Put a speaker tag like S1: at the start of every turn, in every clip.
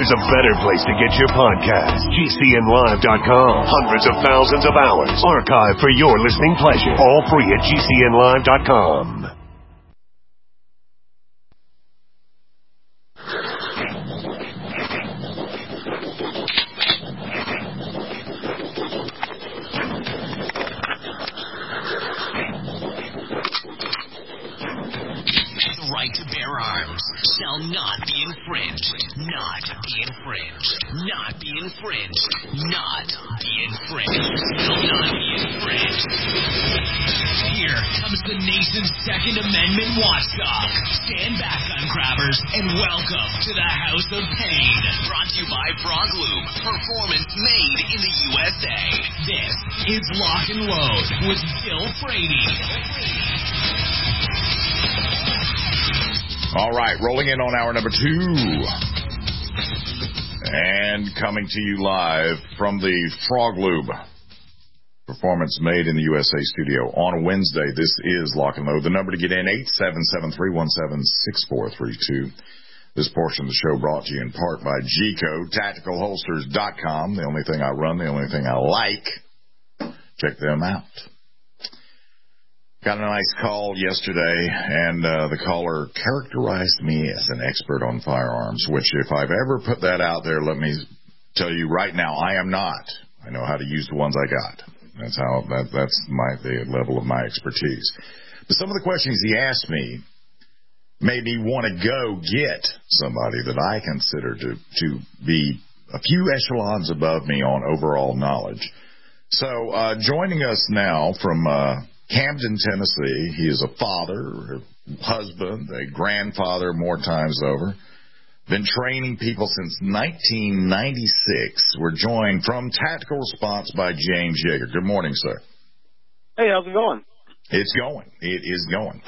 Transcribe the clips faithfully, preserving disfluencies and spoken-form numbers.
S1: there's a better place to get your podcast. G C N live dot com. Hundreds of thousands of hours archived for your listening pleasure. All free at G C N live dot com.
S2: Shall not be infringed. Not be infringed. Not be infringed. Not be infringed. Shall not be infringed. Here comes the nation's Second Amendment watchdog. Stand back, gun grabbers, and welcome to the House of Pain. Brought to you by Frog Lube. Performance made in the U S A. This is Lock and Load with Bill Frady.
S3: All right, rolling in on hour number two. And coming to you live from the Frog Lube Performance Made in the U S A studio on a Wednesday. This is Lock and Load. The number to get in, eight seven seven, three one seven, six four three two. This portion of the show brought to you in part by G code, tactical holsters dot com. The only thing I run, the only thing I like. Check them out. Got a nice call yesterday, and uh, the caller characterized me as an expert on firearms, which if I've ever put that out there, let me tell you right now, I am not. I know how to use the ones I got. That's how that, that's my the level of my expertise. But some of the questions he asked me made me want to go get somebody that I consider to, to be a few echelons above me on overall knowledge. So uh, joining us now from Uh, Camden, Tennessee. He is a father, a husband, a grandfather more times over. Been training people since nineteen ninety-six. We're joined from Tactical Response by James Yeager. Good morning, sir.
S4: Hey, how's it going?
S3: It's going. It is going.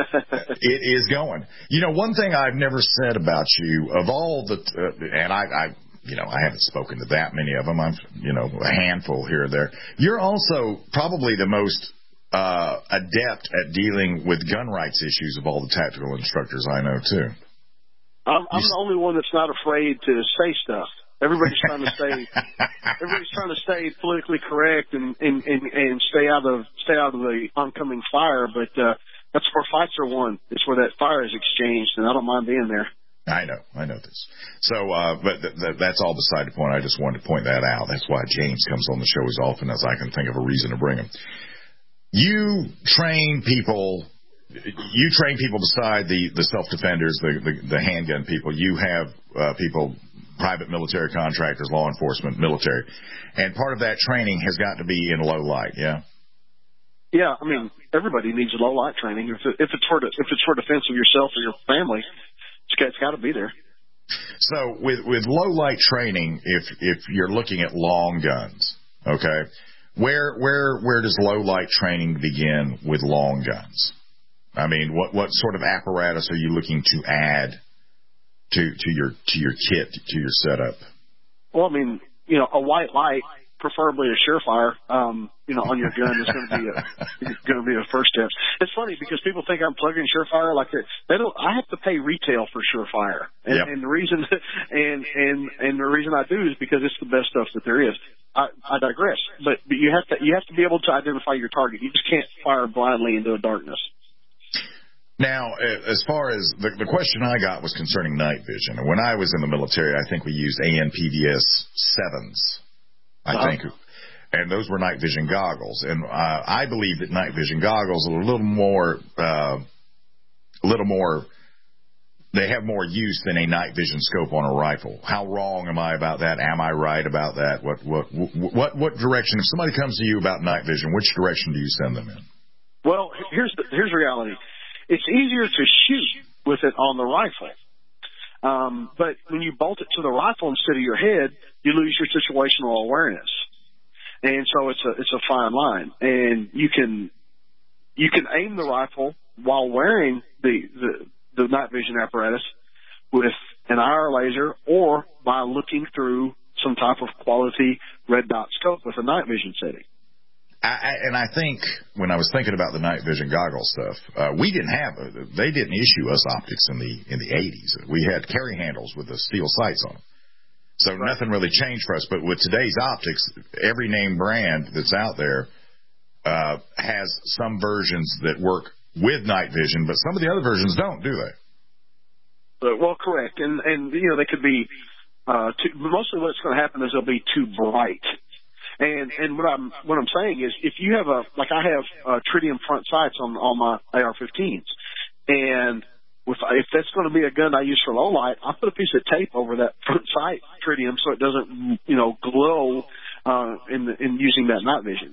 S3: It is going. You know, one thing I've never said about you, of all the, uh, and I, I, you know, I haven't spoken to that many of them. I'm, you know, a handful here or there. You're also probably the most Uh, adept at dealing with gun rights issues of all the tactical instructors I know, too.
S4: I'm, I'm the only one that's not afraid to say stuff. Everybody's trying to stay, everybody's trying to stay politically correct and, and, and, and stay out of, stay out of the oncoming fire. But, uh, that's where fights are won. It's where that fire is exchanged, and I don't mind being there.
S3: I know, I know this. So, uh, but th- th- that's all beside the point. I just wanted to point that out. That's why James comes on the show as often as I can think of a reason to bring him. You train people, you train people beside the, the self-defenders, the, the, the handgun people. You have uh, people, private military contractors, law enforcement, military. And part of that training has got to be in low light, yeah?
S4: Yeah, I mean, everybody needs low light training. If, it, if, it's for, if it's for defense of yourself or your family, it's got, it's got to be there.
S3: So with, with low light training, if, if you're looking at long guns, okay, Where where where does low light training begin with long guns? I mean, what, what sort of apparatus are you looking to add to to your to your kit, to your setup?
S4: Well, I mean, you know, a white light, preferably a Surefire, um, you know, on your gun is going to be a going to be a first step. It's funny because people think I'm plugging Surefire like that. They don't. I have to pay retail for Surefire, and, yep. and the reason and and and the reason I do is because it's the best stuff that there is. I, I digress, but, but you have to you have to be able to identify your target. You just can't fire blindly into a darkness.
S3: Now, as far as the, the question I got was concerning night vision. And when I was in the military, I think we used A N P V S sevens, I uh-huh. think, and those were night vision goggles. And uh, I believe that night vision goggles are a little more, uh, a little more. They have more use than a night vision scope on a rifle. How wrong am I about that? Am I right about that? What what what what direction? If somebody comes to you about night vision, which direction do you send them in?
S4: Well, here's the, here's reality. It's easier to shoot with it on the rifle, um, but when you bolt it to the rifle instead of your head, you lose your situational awareness, and so it's a it's a fine line. And you can you can aim the rifle while wearing the the the night vision apparatus with an I R laser or by looking through some type of quality red dot scope with a night vision setting.
S3: I, I, and I think when I was thinking about the night vision goggle stuff, uh, we didn't have, a, they didn't issue us optics in the in the eighties. We had carry handles with the steel sights on them. So right. Nothing really changed for us. But with today's optics, every name brand that's out there uh, has some versions that work with night vision, but some of the other versions don't, do they?
S4: Uh, well, correct. And, and, you know, they could be, uh, too, mostly what's going to happen is they'll be too bright. And, and what I'm, what I'm saying is if you have a, like I have, uh, tritium front sights on all my A R fifteens. And if, if that's going to be a gun I use for low light, I put a piece of tape over that front sight tritium so it doesn't, you know, glow, uh, in, the, in using that night vision.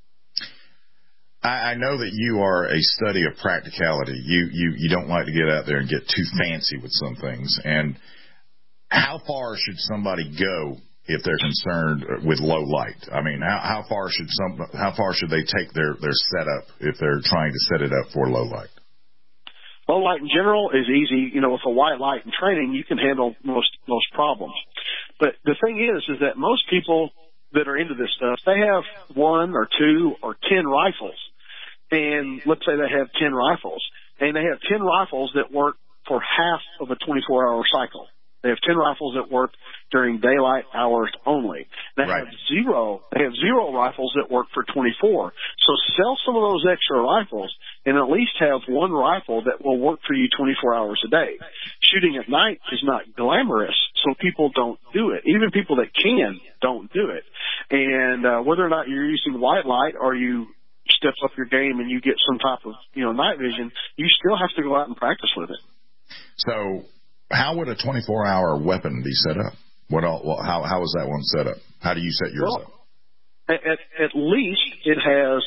S3: I know that you are a study of practicality. You, you, you don't like to get out there and get too fancy with some things. And how far should somebody go if they're concerned with low light? I mean, how, how far should some, how far should they take their, their setup if they're trying to set it up for low light?
S4: Low light in general is easy. You know, with a white light in training, you can handle most, most problems. But the thing is, is that most people that are into this stuff, they have one or two or ten rifles. And let's say they have ten rifles, and they have ten rifles that work for half of a twenty-four hour cycle. They have ten rifles that work during daylight hours only. They
S3: right.
S4: have zero. They have zero rifles that work for twenty-four. So sell some of those extra rifles, and at least have one rifle that will work for you twenty-four hours a day. Shooting at night is not glamorous, so people don't do it. Even people that can don't do it. And uh, whether or not you're using white light or you step up your game and you get some type of, you know, night vision, you still have to go out and practice with it.
S3: So how would a twenty-four hour weapon be set up? What all, well, how, how is that one set up? How do you set yours
S4: well,
S3: up?
S4: At, at least it has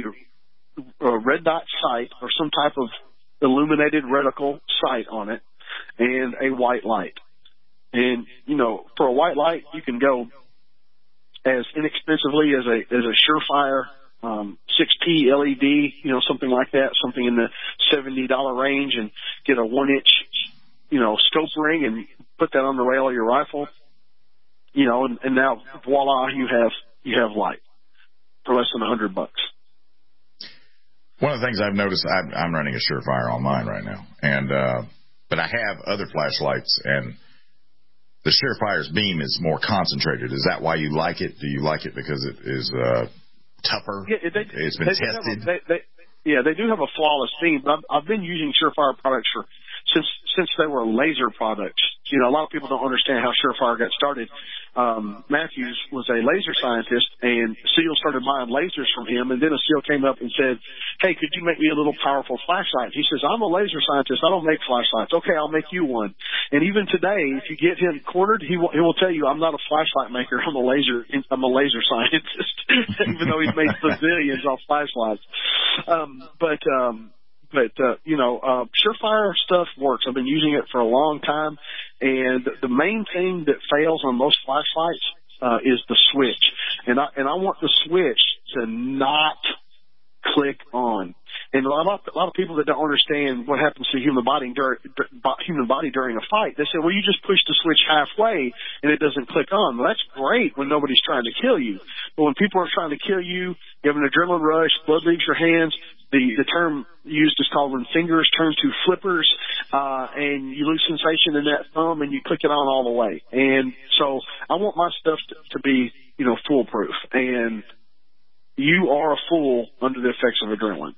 S4: a, a red dot sight or some type of illuminated reticle sight on it and a white light. And, you know, for a white light, you can go as inexpensively as a, as a Surefire Um, six P L E D, you know, something like that, something in the seventy dollar range, and get a one inch, you know, scope ring and put that on the rail of your rifle, you know, and, and now voila, you have, you have light for less than a hundred bucks.
S3: One of the things I've noticed, I'm, I'm running a Surefire on mine right now, and, uh, but I have other flashlights, and the Surefire's beam is more concentrated. Is that why you like it? Do you like it because it is, uh, tougher?
S4: Yeah, they,
S3: it's been
S4: they
S3: tested.
S4: A, they, they, yeah, they do have a flawless beam. But I've, I've been using Surefire products for since since they were laser products. You know, a lot of people don't understand how Surefire got started. Um, Matthews was a laser scientist, and SEAL started buying lasers from him. And then a SEAL came up and said, "Hey, could you make me a little powerful flashlight?" He says, "I'm a laser scientist. I don't make flashlights." "Okay, I'll make you one." And even today, if you get him cornered, he will he will tell you, "I'm not a flashlight maker. I'm a laser I'm a laser scientist." Even though he's made bazillions off flashlights. Um, but um, but uh, you know, uh, Surefire stuff works. I've been using it for a long time, and the main thing that fails on most flashlights uh, is the switch. And I and I want the switch to not click on. And a lot, of, a lot of people that don't understand what happens to the human body during human body during a fight, they say, "Well, you just push the switch halfway and it doesn't click on." Well, that's great when nobody's trying to kill you, but when people are trying to kill you, you have an adrenaline rush, blood leaves your hands. The the term used is called when fingers turn to flippers, uh, and you lose sensation in that thumb and you click it on all the way. And so I want my stuff to, to be, you know, foolproof. And you are a fool under the effects of adrenaline.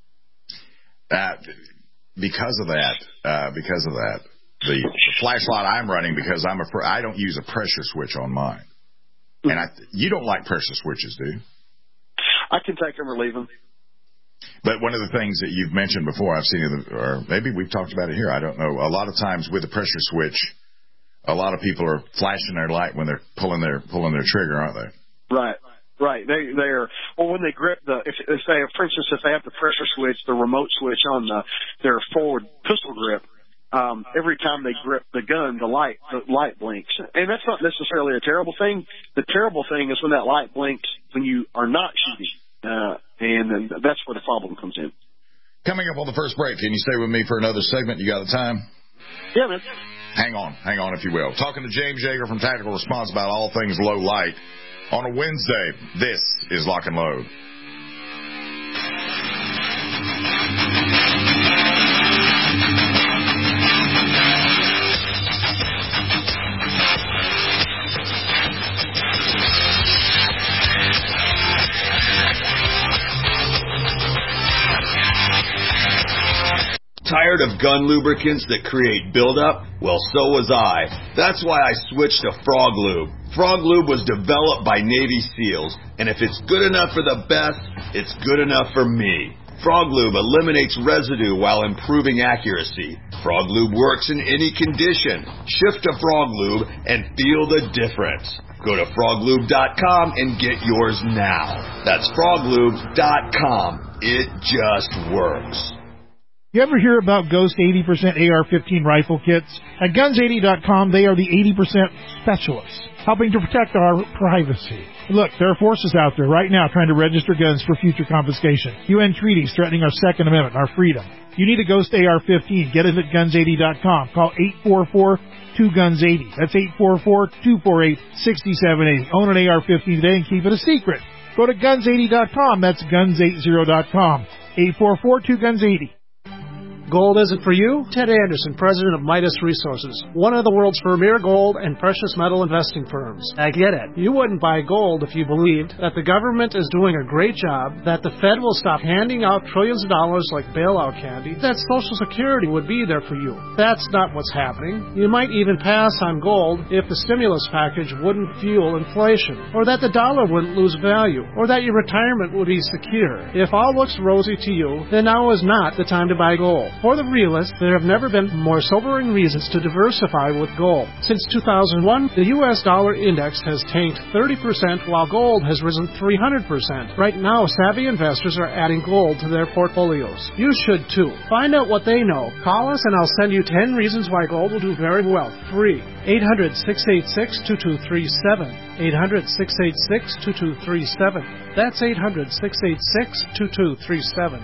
S3: Uh, because of that, uh, because of that, the, the flashlight I'm running, because I'm a, I don't use a pressure switch on mine. Mm-hmm. And I, you don't like pressure switches, do you?
S4: I can take them or leave them.
S3: But one of the things that you've mentioned before, I've seen it, or maybe we've talked about it here, I don't know. A lot of times with the pressure switch, a lot of people are flashing their light when they're pulling their, pulling their trigger, aren't they?
S4: Right. Right. They, they're, well, when they grip the, if, if they, for instance, if they have the pressure switch, the remote switch on the, their forward pistol grip, um, every time they grip the gun, the light, the light blinks. And that's not necessarily a terrible thing. The terrible thing is when that light blinks when you are not shooting. Uh, and then that's where the problem comes in.
S3: Coming up on the first break, can you stay with me for another segment? You got the time?
S4: Yeah, man.
S3: Hang on. Hang on, if you will. Talking to James Yeager from Tactical Response about all things low light. On a Wednesday, this is Lock and Load.
S5: Tired of gun lubricants that create buildup? Well, so was I. That's why I switched to Frog Lube. Frog Lube was developed by Navy SEALs, and if it's good enough for the best, it's good enough for me. Frog Lube eliminates residue while improving accuracy. Frog Lube works in any condition. Shift to Frog Lube and feel the difference. Go to frog lube dot com and get yours now. That's frog lube dot com. It just works.
S6: You ever hear about Ghost eighty percent A R fifteen rifle kits? At guns eighty dot com, they are the eighty percent specialists, helping to protect our privacy. Look, there are forces out there right now trying to register guns for future confiscation. U N treaties threatening our Second Amendment, our freedom. You need a Ghost A R fifteen. Get it at guns eighty dot com. Call eight four four, two guns eighty. That's eight four four, two four eight, six seven eight. Own an A R fifteen today and keep it a secret. Go to guns eighty dot com. That's guns eighty dot com. eight four four, two guns eighty.
S7: Gold isn't for you? Ted Anderson, president of Midas Resources, one of the world's premier gold and precious metal investing firms. I get it. You wouldn't buy gold if you believed that the government is doing a great job, that the Fed will stop handing out trillions of dollars like bailout candy, that Social Security would be there for you. That's not what's happening. You might even pass on gold if the stimulus package wouldn't fuel inflation, or that the dollar wouldn't lose value, or that your retirement would be secure. If all looks rosy to you, then now is not the time to buy gold. For the realist, there have never been more sobering reasons to diversify with gold. Since two thousand one, the U S dollar index has tanked thirty percent while gold has risen three hundred percent. Right now, savvy investors are adding gold to their portfolios. You should too. Find out what they know. Call us and I'll send you ten reasons why gold will do very well. Free. eight hundred, six eight six, two two three seven. eight hundred, six eight six, two two three seven. That's eight hundred, six eight six, two two three seven.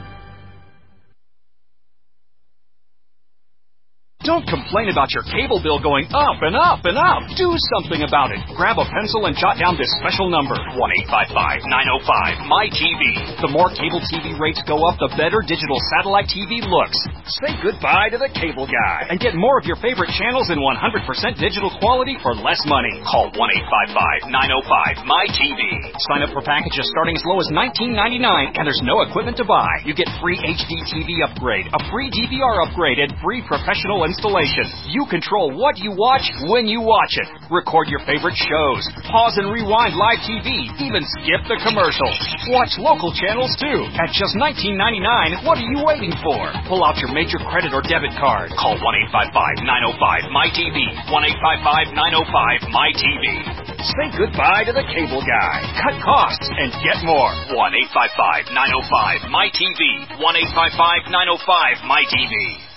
S8: Don't complain about your cable bill going up and up and up. Do something about it. Grab a pencil and jot down this special number, one eight five five, nine oh five, M Y T V. The more cable T V rates go up, the better digital satellite T V looks. Say goodbye to the cable guy and get more of your favorite channels in one hundred percent digital quality for less money. Call one eight five five, nine oh five, M Y T V. Sign up for packages starting as low as nineteen ninety-nine, and there's no equipment to buy. You get free H D T V upgrade, a free D V R upgrade, and free professional installation. You control what you watch when you watch it. Record your favorite shows. Pause and rewind live T V. Even skip the commercials. Watch local channels too. At just nineteen ninety-nine, what are you waiting for? Pull out your major credit or debit card. Call one eight five five, nine oh five, M Y T V. one eight five five, nine oh five, M Y T V. Say goodbye to the cable guy. Cut costs and get more. one eight five five, nine oh five, M Y T V. one eight five five, nine oh five, M Y T V.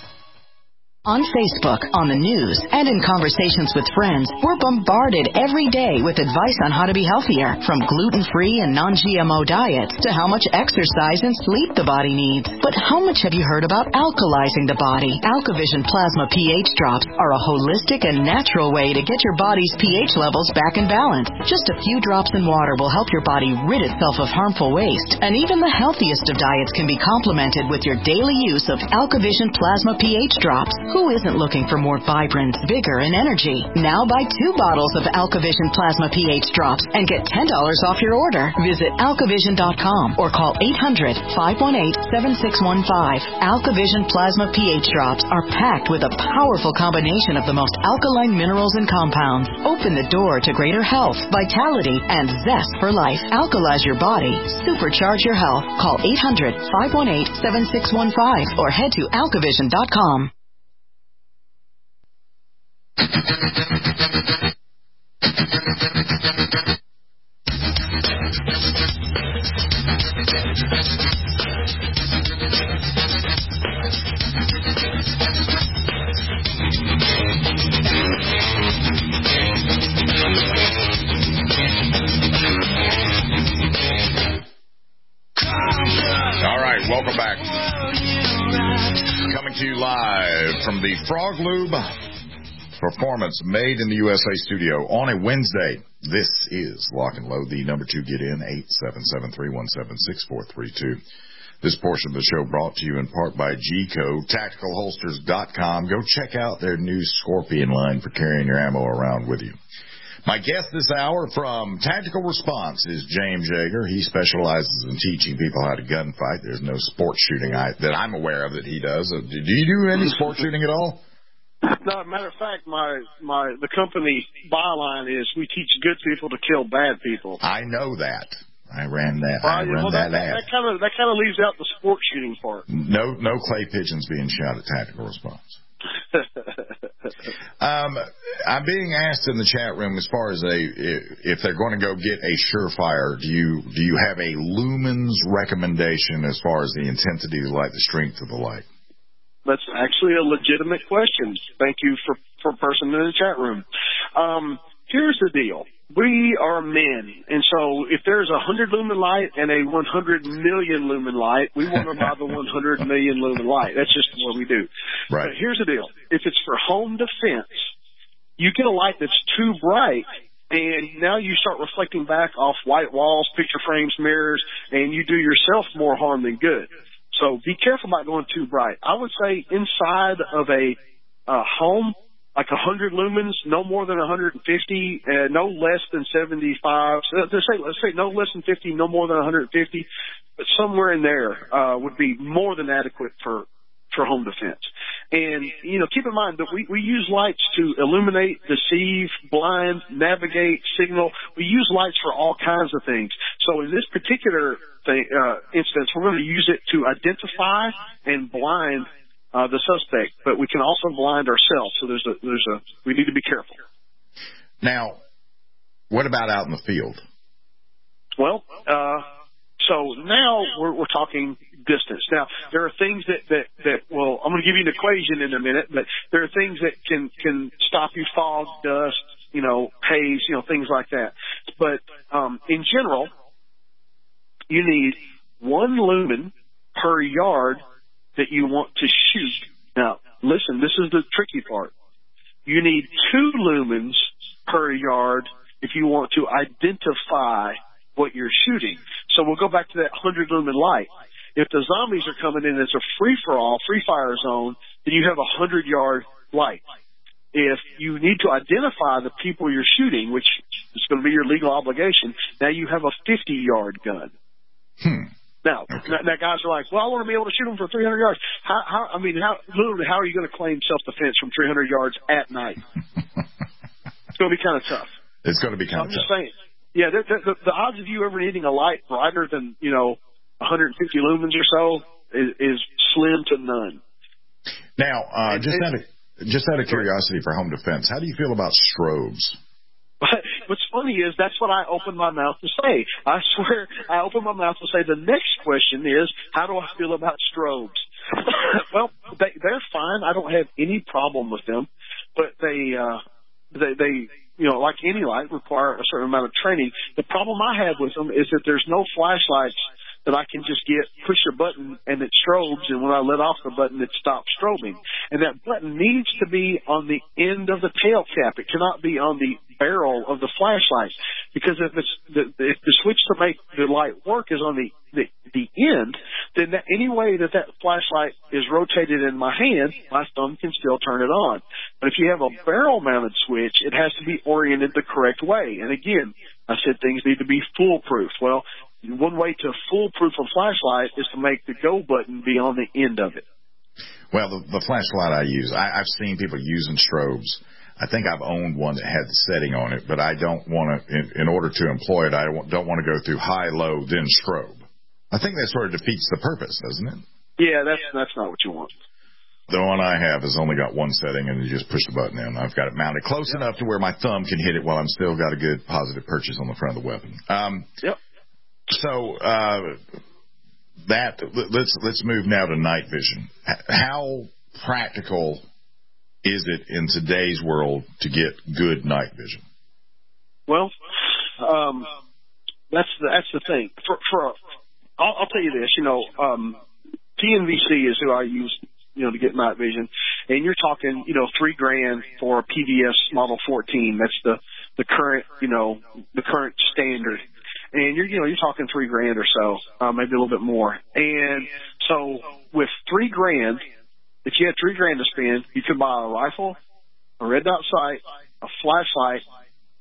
S9: On Facebook, on the news, and in conversations with friends, we're bombarded every day with advice on how to be healthier, from gluten-free and non-G M O diets to how much exercise and sleep the body needs. But how much have you heard about alkalizing the body? AlkaVision Plasma pH drops are a holistic and natural way to get your body's pH levels back in balance. Just a few drops in water will help your body rid itself of harmful waste, and even the healthiest of diets can be complemented with your daily use of AlkaVision Plasma pH drops. Who isn't looking for more vibrance, vigor, and energy? Now buy two bottles of AlkaVision Plasma pH drops and get ten dollars off your order. Visit alkavision dot com or call eight hundred, five one eight, seven six one five. AlkaVision Plasma pH drops are packed with a powerful combination of the most alkaline minerals and compounds. Open the door to greater health, vitality, and zest for life. Alkalize your body. Supercharge your health. Call eight hundred, five one eight, seven six one five or head to alkavision dot com.
S3: All right, welcome back. Coming to you live from the Frog Lube Performance Made in the U S A studio on a Wednesday. This is Lock and Load. The number to get in, eight seven seven, three one seven, six four three two. This portion of the show brought to you in part by G C O, tactical holsters dot com. Go check out their new Scorpion line for carrying your ammo around with you. My guest this hour from Tactical Response is James Yeager. He specializes in teaching people how to gunfight. There's no sport shooting I, that I'm aware of that he does. Do you do any sport shooting at all?
S4: No, matter of fact, my my the company byline is we teach good people to kill bad people.
S3: I know that. I ran that.
S4: Well,
S3: I ran
S4: well,
S3: that,
S4: that
S3: ad.
S4: That kind of that kind of leaves out the sport shooting part.
S3: No, no clay pigeons being shot at Tactical Response. um, I'm being asked in the chat room as far as a if they're going to go get a Surefire. Do you do you have a lumens recommendation as far as the intensity of the light, the strength of the light?
S4: That's actually a legitimate question. Thank you for for a person in the chat room. Um, here's the deal. We are men, and so if there's a one hundred lumen light and a one hundred million lumen light, we want to buy the one hundred million lumen light. That's just what we do.
S3: Right.
S4: But here's the deal. If it's for home defense, you get a light that's too bright, and now you start reflecting back off white walls, picture frames, mirrors, and you do yourself more harm than good. So be careful about going too bright. I would say inside of a uh, home, like one hundred lumens, no more than one hundred fifty, uh, no less than seventy-five. So let's say, let's say no less than fifty, no more than one hundred fifty, but somewhere in there uh, would be more than adequate for for home defense. And, you know, keep in mind that we, we use lights to illuminate, deceive, blind, navigate, signal. We use lights for all kinds of things. So in this particular thing, uh, instance, we're going to use it to identify and blind Uh, the suspect, but we can also blind ourselves. So there's a, there's a, we need to be careful.
S3: Now, what about out in the field?
S4: Well, uh, so now we're, we're talking distance. Now, there are things that, that, that, well, I'm going to give you an equation in a minute, but there are things that can, can stop you, fog, dust, you know, haze, you know, things like that. But, um, in general, you need one lumen per yard that you want to shoot. Now, listen, this is the tricky part. You need two lumens per yard if you want to identify what you're shooting. So we'll go back to that one hundred lumen light. If the zombies are coming in as a free-for-all, free-fire zone, then you have a one hundred yard light. If you need to identify the people you're shooting, which is going to be your legal obligation, now you have a fifty yard gun.
S3: Hmm.
S4: Now, okay. now, now, guys are like, well, I want to be able to shoot them for three hundred yards. How, how, I mean, how, literally, how are you going to claim self-defense from three hundred yards at night? It's going to be kind of tough.
S3: It's going to be kind
S4: so
S3: of
S4: I'm
S3: tough.
S4: just saying. Yeah, the, the, the odds of you ever needing a light brighter than, you know, one hundred fifty lumens or so is, is slim to none.
S3: Now, uh,
S4: and,
S3: just,
S4: and,
S3: out of, just out of curiosity for home defense, how do you feel about strobes?
S4: But what's funny is that's what I opened my mouth to say. I swear I opened my mouth to say the next question is, how do I feel about strobes? Well, they, they're fine. I don't have any problem with them, but they, uh, they, they, you know, like any light, require a certain amount of training. The problem I have with them is that there's no flashlights that I can just get, push a button, and it strobes, and when I let off the button, it stops strobing. And that button needs to be on the end of the tail cap. It cannot be on the barrel of the flashlight, because if it's the, if the switch to make the light work is on the the, the end, then that, any way that that flashlight is rotated in my hand, my thumb can still turn it on. But if you have a barrel-mounted switch, it has to be oriented the correct way. And again, I said things need to be foolproof. Well, one way to foolproof a flashlight is to make the go button be on the end of it.
S3: Well, the, the flashlight I use, I, I've seen people using strobes. I think I've owned one that had the setting on it, but I don't want to, in, in order to employ it, I don't, don't want to go through high, low, then strobe. I think that sort of defeats the purpose, doesn't it?
S4: Yeah, that's that's not what you want.
S3: The one I have has only got one setting, and you just push the button in. I've got it mounted close yep. enough to where my thumb can hit it while I'm still got a good positive purchase on the front of the weapon. Um,
S4: yep.
S3: So uh, that let's let's move now to night vision. How practical is it in today's world to get good night vision?
S4: Well, um, that's the, that's the thing. For for I'll, I'll tell you this. You know, um, T N V C is who I use. You know, to get night vision, and you're talking, you know, three grand for a P V S Model fourteen. That's the the current, you know, the current standard. And you're, you know, you're talking three grand or so, uh, maybe a little bit more. And so with three grand, if you had three grand to spend, you could buy a rifle, a red dot sight, a flashlight,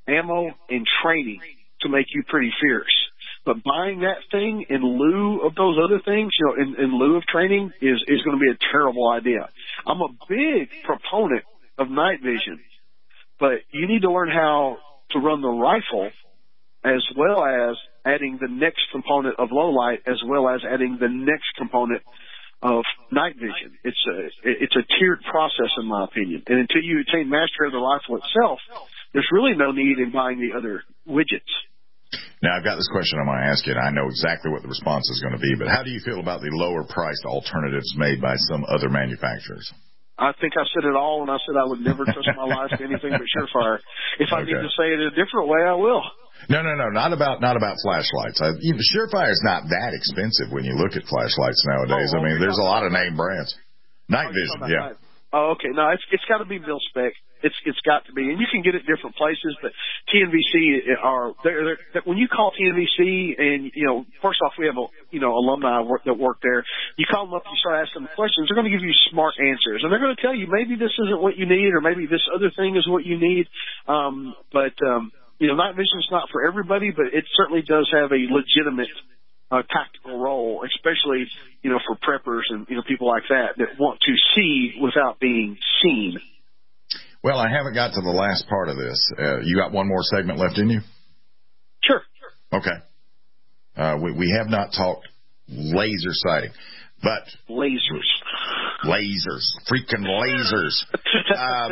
S4: ammo, and training to make you pretty fierce. But buying that thing in lieu of those other things, you know, in, in lieu of training is, is going to be a terrible idea. I'm a big proponent of night vision, but you need to learn how to run the rifle as well as adding the next component of low light as well as adding the next component of night vision. It's a, it's a tiered process in my opinion. And until you attain mastery of the rifle itself, there's really no need in buying the other widgets.
S3: Now, I've got this question I'm going to ask you, and I know exactly what the response is going to be, but how do you feel about the lower-priced alternatives made by some other manufacturers?
S4: I think I said it all when I said I would never trust my life to anything but Surefire. If I okay. need to say it a different way, I will.
S3: No, no, no, not about not about flashlights. I, even, Surefire is not that expensive when you look at flashlights nowadays.
S4: Oh,
S3: I mean, there's a lot of name brands. Night oh, vision, yeah.
S4: Night. Oh, okay. No, it's it's got to be mil spec. It's it's got to be, and you can get it different places. But T N V C are they're, they're, when you call T N V C, and you know, first off, we have a you know alumni work, that work there. You call them up, you start asking them questions. They're going to give you smart answers, and they're going to tell you maybe this isn't what you need, or maybe this other thing is what you need. Um, but um, you know, night vision is not for everybody, but it certainly does have a legitimate Uh, tactical role, especially, you know, for preppers and, you know, people like that that want to see without being seen.
S3: Well, I haven't got to the last part of this. Uh, you got one more segment left in you?
S4: Sure.
S3: Okay. Uh, we, we have not talked laser sighting, but...
S4: Lasers.
S3: Lasers. Freaking lasers. uh,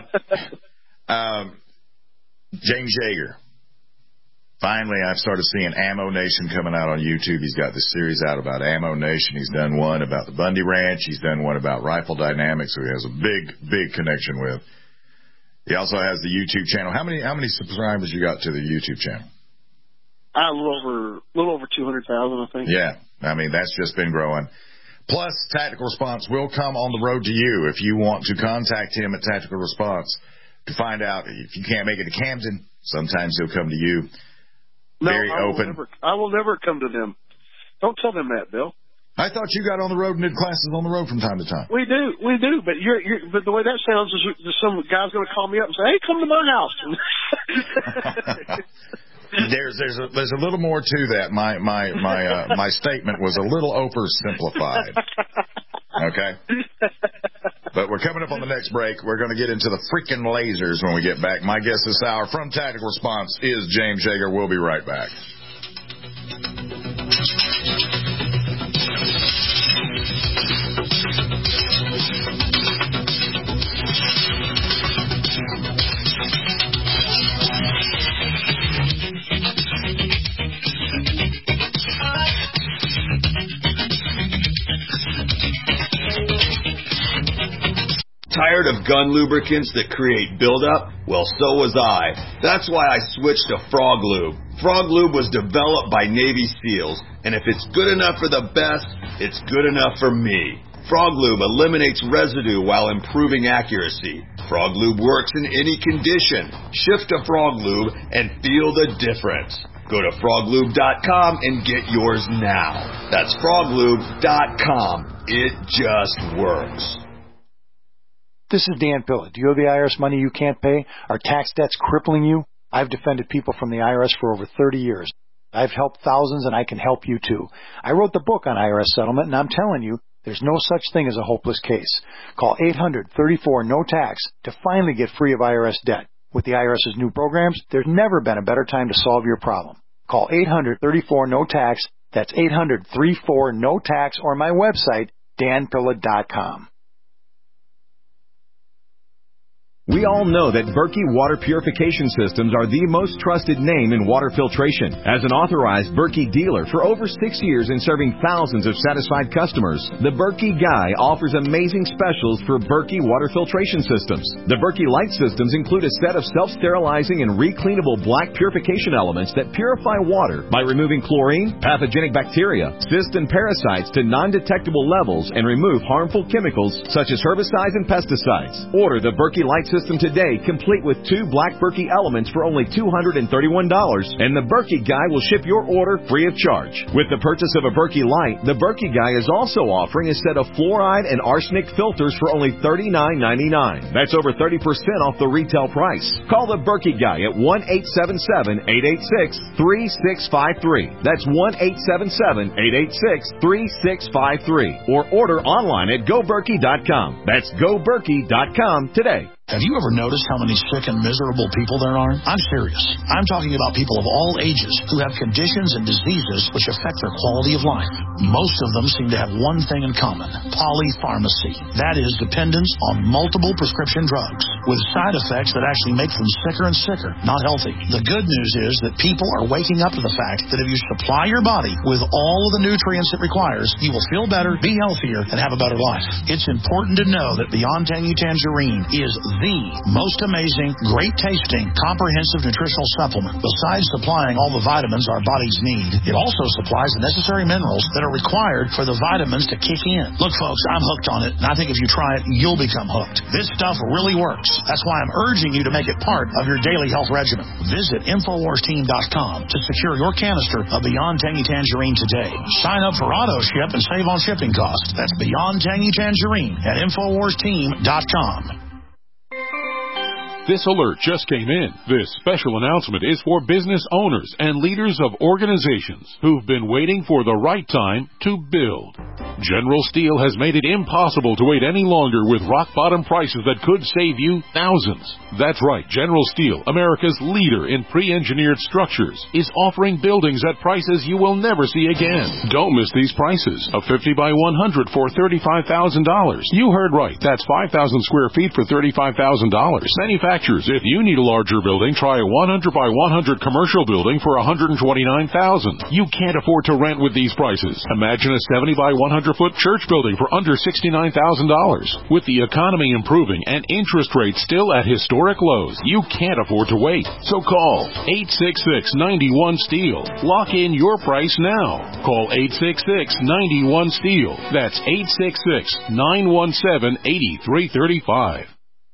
S3: um, James Yeager. Finally, I've started seeing Ammo Nation coming out on YouTube. He's got this series out about Ammo Nation. He's done one about the Bundy Ranch. He's done one about Rifle Dynamics, who he has a big, big connection with. He also has the YouTube channel. How many how many subscribers you got to the YouTube channel?
S4: Uh, a little over, a little over two hundred thousand, I think.
S3: Yeah. I mean, that's just been growing. Plus, Tactical Response will come on the road to you if you want to contact him at Tactical Response to find out if you can't make it to Camden. Sometimes he'll come to you.
S4: No,
S3: Very
S4: I will
S3: open.
S4: Never, I will never come to them. Don't tell them that, Bill.
S3: I thought you got on the road and did classes on the road from time to time.
S4: We do, we do. But you're, you're but the way that sounds is some guy's going to call me up and say, "Hey, come to my house."
S3: there's there's a, there's a little more to that. My my my uh, my statement was a little oversimplified. Okay. But we're coming up on the next break. We're going to get into the freaking lasers when we get back. My guest this hour from Tactical Response is James Yeager. We'll be right back.
S5: Tired of gun lubricants that create buildup? Well, so was I. That's why I switched to Frog Lube. Frog Lube was developed by Navy SEALs, and if it's good enough for the best, it's good enough for me. Frog Lube eliminates residue while improving accuracy. Frog Lube works in any condition. Shift to Frog Lube and feel the difference. Go to frog lube dot com and get yours now. That's frog lube dot com. It just works.
S10: This is Dan Pilla. Do you owe the I R S money you can't pay? Are tax debts crippling you? I've defended people from the I R S for over thirty years. I've helped thousands, and I can help you too. I wrote the book on I R S settlement, and I'm telling you, there's no such thing as a hopeless case. Call eight hundred, thirty-four, no tax to finally get free of I R S debt. With the IRS's new programs, there's never been a better time to solve your problem. Call eight hundred, thirty-four, no tax. That's eight hundred, thirty-four, no tax, or my website, dan pilla dot com.
S11: We all know that Berkey Water Purification Systems are the most trusted name in water filtration. As an authorized Berkey dealer for over six years and serving thousands of satisfied customers, the Berkey Guy offers amazing specials for Berkey Water Filtration Systems. The Berkey Light Systems include a set of self-sterilizing and recleanable black purification elements that purify water by removing chlorine, pathogenic bacteria, cysts, and parasites to non-detectable levels and remove harmful chemicals such as herbicides and pesticides. Order the Berkey Light system today, complete with two Black Berkey elements for only two hundred thirty-one dollars, and the Berkey Guy will ship your order free of charge. With the purchase of a Berkey Light, the Berkey Guy is also offering a set of fluoride and arsenic filters for only thirty-nine ninety-nine. That's over thirty percent off the retail price. Call the Berkey Guy at one eight seven seven, eight eight six, three six five three. That's one eight seven seven, eight eight six, three six five three. Or order online at go berkey dot com. That's go berkey dot com today.
S12: Have you ever noticed how many sick and miserable people there are? I'm serious. I'm talking about people of all ages who have conditions and diseases which affect their quality of life. Most of them seem to have one thing in common: polypharmacy. That is, dependence on multiple prescription drugs with side effects that actually make them sicker and sicker, not healthy. The good news is that people are waking up to the fact that if you supply your body with all of the nutrients it requires, you will feel better, be healthier, and have a better life. It's important to know that Beyond Tangy Tangerine is the most amazing, great-tasting, comprehensive nutritional supplement. Besides supplying all the vitamins our bodies need, it also supplies the necessary minerals that are required for the vitamins to kick in. Look, folks, I'm hooked on it, and I think if you try it, you'll become hooked. This stuff really works. That's why I'm urging you to make it part of your daily health regimen. Visit infowars team dot com to secure your canister of Beyond Tangy Tangerine today. Sign up for auto ship and save on shipping costs. That's Beyond Tangy Tangerine at infowars team dot com.
S13: This alert just came in. This special announcement is for business owners and leaders of organizations who've been waiting for the right time to build. General Steel has made it impossible to wait any longer with rock-bottom prices that could save you thousands. That's right, General Steel, America's leader in pre-engineered structures, is offering buildings at prices you will never see again. Don't miss these prices. A fifty by one hundred for thirty-five thousand dollars. You heard right. That's five thousand square feet for thirty-five thousand dollars. Manufacturers, if you need a larger building, try a one hundred by one hundred commercial building for one hundred twenty-nine thousand dollars. You can't afford to rent with these prices. Imagine a seventy by one hundred foot church building for under sixty-nine thousand dollars. With the economy improving and interest rates still at historic lows, you can't afford to wait. So call eight six six, nine one, STEEL. Lock in your price now. Call eight six six, nine one, STEEL. That's eight six six, nine one seven, eight three three five.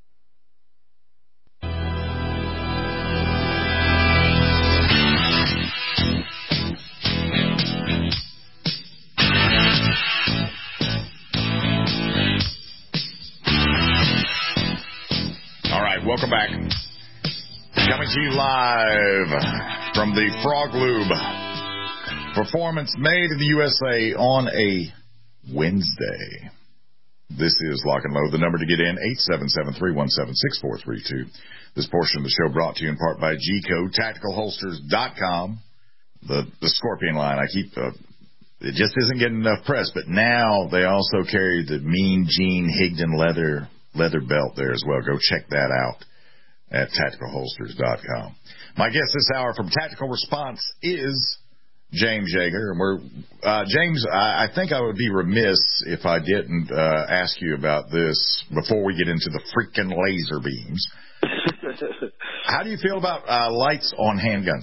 S3: Welcome back. Coming to you live from the Frog Lube Performance Made in the U S A on a Wednesday. This is Lock and Load. The number to get in, eight seven seven, three one seven, six four three two. This portion of the show brought to you in part by G code Tactical Holsters dot com. The, the Scorpion line, I keep... Uh, it just isn't getting enough press, but now they also carry the Mean Gene Higdon leather leather belt there as well. Go check that out at Tactical Holsters dot com. My guest this hour from Tactical Response is James Yeager. And we're uh, James, I, I think I would be remiss if I didn't uh, ask you about this before we get into the freaking laser beams. How do you feel about uh, lights on handguns?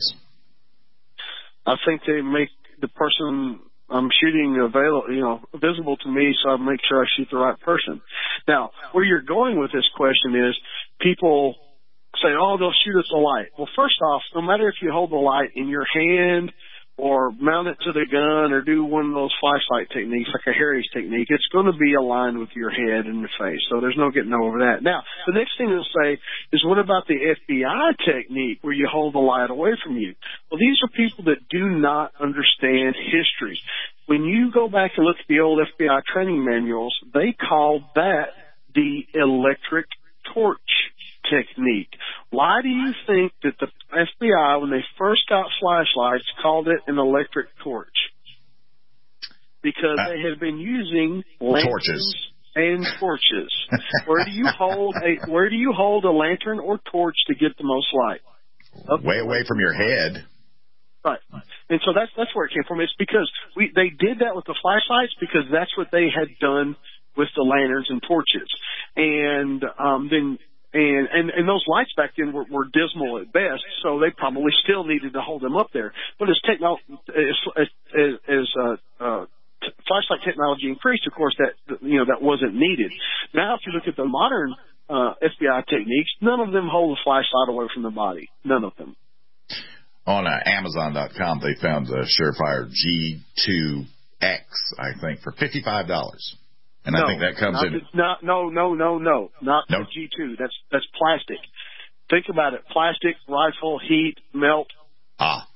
S4: I think they make the person I'm shooting available, you know, visible to me, so I make sure I shoot the right person. Now, where you're going with this question is people say, oh, they'll shoot us a light. Well, first off, no matter if you hold the light in your hand or mount it to the gun or do one of those flashlight techniques like a Harry's technique, it's going to be aligned with your head and your face. So there's no getting over that. Now, the next thing they'll say is, what about the F B I technique where you hold the light away from you? Well, these are people that do not understand history. When you go back and look at the old F B I training manuals, they called that the electric torch technique. Why do you think that the F B I, when they first got flashlights, called it an electric torch? Because uh, they had been using torches and torches. Where do you hold a Where do you hold a lantern or torch to get the most light?
S3: Up Way away from your head.
S4: Right. And so that's that's where it came from. It's because we they did that with the flashlights because that's what they had done with the lanterns and torches. And um, then and, and and those lights back then were, were dismal at best, so they probably still needed to hold them up there. But as techno as as, as uh, uh, t- flashlight technology increased, of course, that you know that wasn't needed. Now, if you look at the modern uh, F B I techniques, none of them hold the flashlight away from the body. None of them.
S3: On uh, Amazon dot com, they found the Surefire G two X, I think, for fifty-five dollars. And
S4: no,
S3: I think that comes
S4: not
S3: in.
S4: The, not, no, no, no, no. Not
S3: no.
S4: the G two. That's, that's plastic. Think about it. Plastic, rifle, heat, melt.
S3: Ah.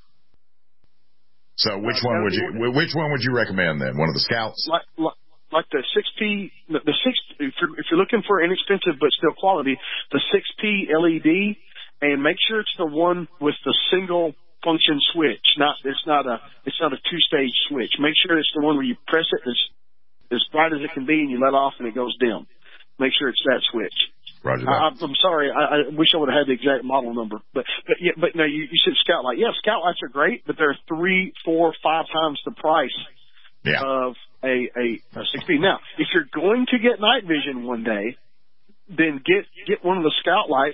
S3: So which one would you, which one would you recommend then? One of the Scouts?
S4: Like, like, like the six P, the six, if you're, if you're looking for inexpensive but still quality, the six P L E D, and make sure it's the one with the single function switch. Not, it's not a, it's not a two-stage switch. Make sure it's the one where you press it, it's as bright as it can be, and you let off and it goes dim. Make sure it's that switch.
S3: Roger that.
S4: I, I'm sorry. I, I wish I would have had the exact model number, but but yeah, but no. You, you said Scout Light. Yeah, Scout Lights are great, but they're three, four, five times the price
S3: yeah.
S4: of a a, a six P. Now, if you're going to get night vision one day, then get get one of the Scout Lights,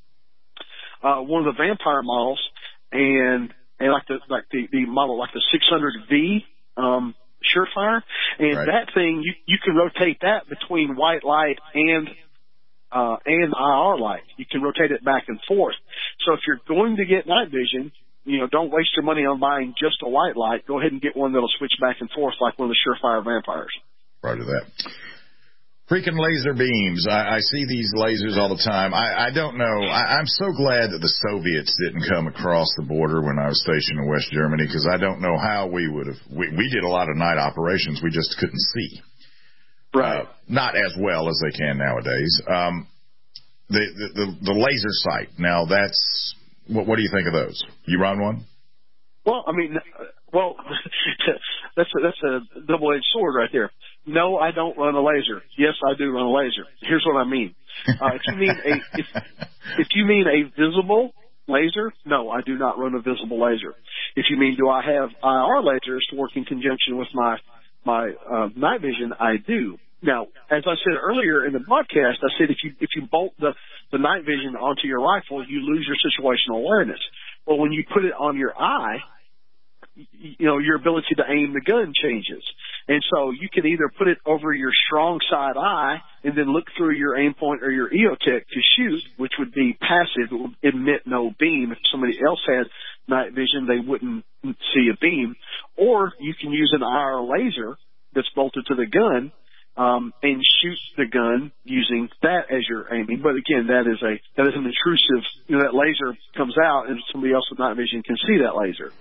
S4: uh, one of the Vampire models, and and like the like the, the model like the six hundred V. Um, Surefire, and
S3: right.
S4: that thing you you can rotate that between white light and uh and I R light. You can rotate it back and forth. So if you're going to get night vision, you know, don't waste your money on buying just a white light. Go ahead and get one that'll switch back and forth like one of the Surefire Vampires.
S3: Roger that. Freaking laser beams. I, I see these lasers all the time. I, I don't know. I, I'm so glad that the Soviets didn't come across the border when I was stationed in West Germany, because I don't know how we would have. We, we did a lot of night operations. We just couldn't see.
S4: Right.
S3: Uh, not as well as they can nowadays. Um, the, the, the, the laser sight. Now, that's, what, what do you think of those? You run one?
S4: Well, I mean, well, that's a, that's a double-edged sword right there. No, I don't run a laser. Yes, I do run a laser. Here's what I mean. Uh, if you mean a if, if you mean a visible laser, no, I do not run a visible laser. If you mean do I have I R lasers to work in conjunction with my my uh, night vision, I do. Now, as I said earlier in the broadcast, I said if you if you bolt the the night vision onto your rifle, you lose your situational awareness. Well, when you put it on your eye, you know, your ability to aim the gun changes. And so you can either put it over your strong side eye and then look through your aim point or your E O Tech to shoot, which would be passive. It would emit no beam. If somebody else had night vision, they wouldn't see a beam. Or you can use an I R laser that's bolted to the gun um, and shoot the gun using that as your aiming. But again, that is a that is an intrusive, you know, that laser comes out and somebody else with night vision can see that laser.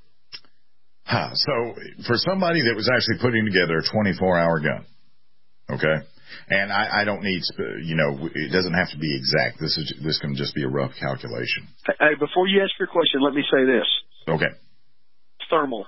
S3: Huh. So for somebody that was actually putting together a twenty-four hour gun, okay, and I, I don't need, you know, it doesn't have to be exact. This is this can just be a rough calculation.
S4: Hey, before you ask your question, let me say this.
S3: Okay.
S4: Thermal.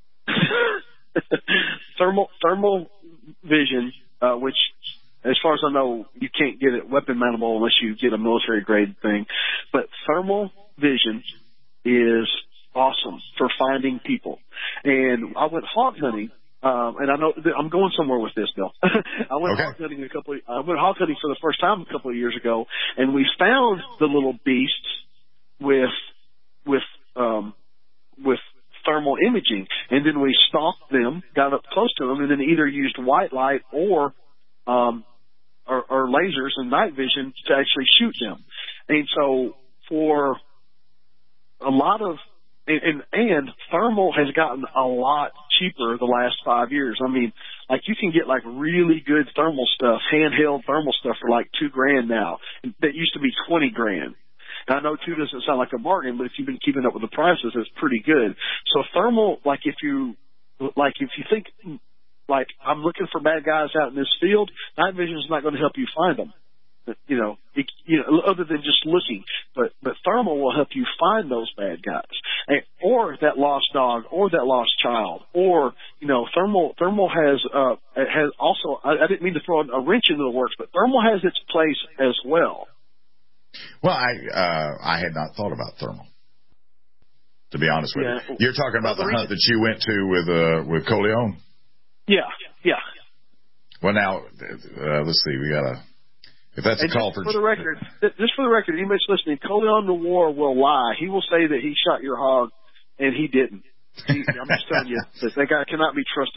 S4: thermal thermal vision, uh, which, as far as I know, you can't get it weapon mountable unless you get a military grade thing. But thermal vision is awesome for finding people. And I went hog hunting, um, and I know I'm going somewhere with this, Bill. I went
S3: okay.
S4: hog hunting a couple. Of, I went hog hunting for the first time a couple of years ago, and we found the little beasts with with um, with thermal imaging, and then we stalked them, got up close to them, and then either used white light or um, or, or lasers and night vision to actually shoot them. And so for a lot of And, and, and thermal has gotten a lot cheaper the last five years. I mean, like you can get like really good thermal stuff, handheld thermal stuff for like two grand now. That used to be twenty grand. And I know two doesn't sound like a bargain, but if you've been keeping up with the prices, it's pretty good. So thermal, like if you, like if you think, like I'm looking for bad guys out in this field, night vision is not going to help you find them. You know, it, you know, other than just looking, but but thermal will help you find those bad guys, and, or that lost dog, or that lost child, or you know, thermal thermal has uh has also. I, I didn't mean to throw a wrench into the works, but thermal has its place as well.
S3: Well, I uh, I had not thought about thermal, to be honest with yeah. you. You're talking about the hunt that you went to with uh with Coleon.
S4: Yeah, yeah.
S3: Well, now uh, let's see. We got a. If that's
S4: and
S3: a call
S4: for,
S3: for
S4: for the record, just for the record, anybody's listening, Coleon the War will lie. He will say that he shot your hog, and he didn't. He, I'm just telling you that that guy cannot be trusted.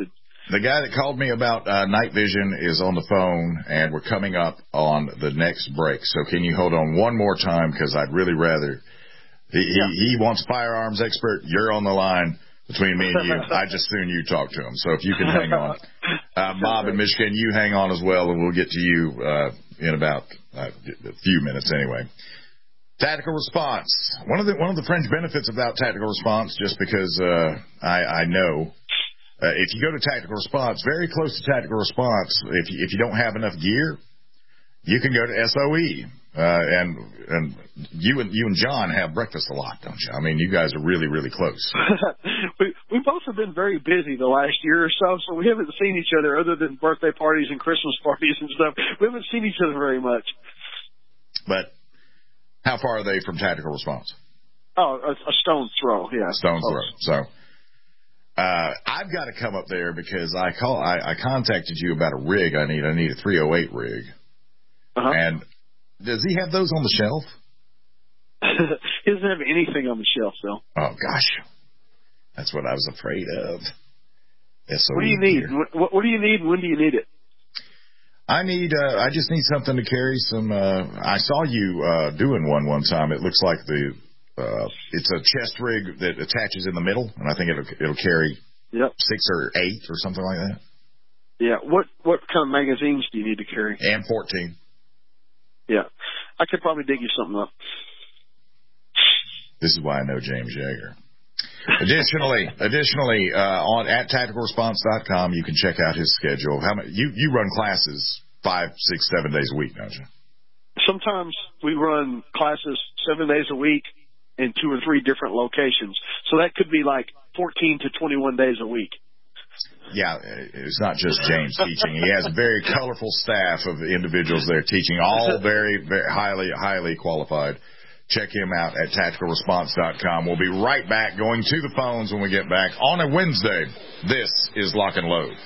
S3: The guy that called me about uh, night vision is on the phone, and we're coming up on the next break. So can you hold on one more time, because I'd really rather he, yeah. he he wants firearms expert. You're on the line between me and you. I just soon you talk to him. So if you can hang on, uh, Bob in Michigan, you hang on as well, and we'll get to you uh, in about uh, a few minutes anyway. Tactical response. One of the one of the fringe benefits about tactical response, just because uh, I, I know, uh, if you go to tactical response, very close to tactical response, if you, if you don't have enough gear, you can go to S O E. Uh, and and you and you and John have breakfast a lot, don't you? I mean, you guys are really really close.
S4: we we both have been very busy the last year or so, so we haven't seen each other other than birthday parties and Christmas parties and stuff. We haven't seen each other very much.
S3: But how far are they from tactical response?
S4: Oh, a, a stone's throw, yeah.
S3: Stone's throw. So uh, I've got to come up there because I call. I, I contacted you about a rig. I need. I need a three oh eight rig.
S4: Uh-huh.
S3: And does he have those on the shelf?
S4: He doesn't have anything on the shelf, Phil.
S3: Oh gosh, that's what I was afraid of. S O E
S4: what do you need?
S3: Gear.
S4: What, what do you need? And when do you need it?
S3: I need, uh, I just need something to carry some, uh, I saw you, uh, doing one one time. It looks like the, uh, it's a chest rig that attaches in the middle, and I think it'll, it'll carry
S4: yep.
S3: six or eight or something like that.
S4: Yeah. What, what kind of magazines do you need to carry?
S3: M fourteen.
S4: Yeah. I could probably dig you something up.
S3: This is why I know James Yeager. Additionally, additionally, uh, on at tactical response dot com, you can check out his schedule. How many, you, you run classes five, six, seven days a week, don't you?
S4: Sometimes we run classes seven days a week in two or three different locations. So that could be like fourteen to twenty-one days a week.
S3: Yeah, it's not just James teaching. He has a very colorful staff of individuals there teaching, all very, very highly, highly qualified. Check him out at tactical response dot com. We'll be right back going to the phones when we get back on a Wednesday. This is Lock and Load.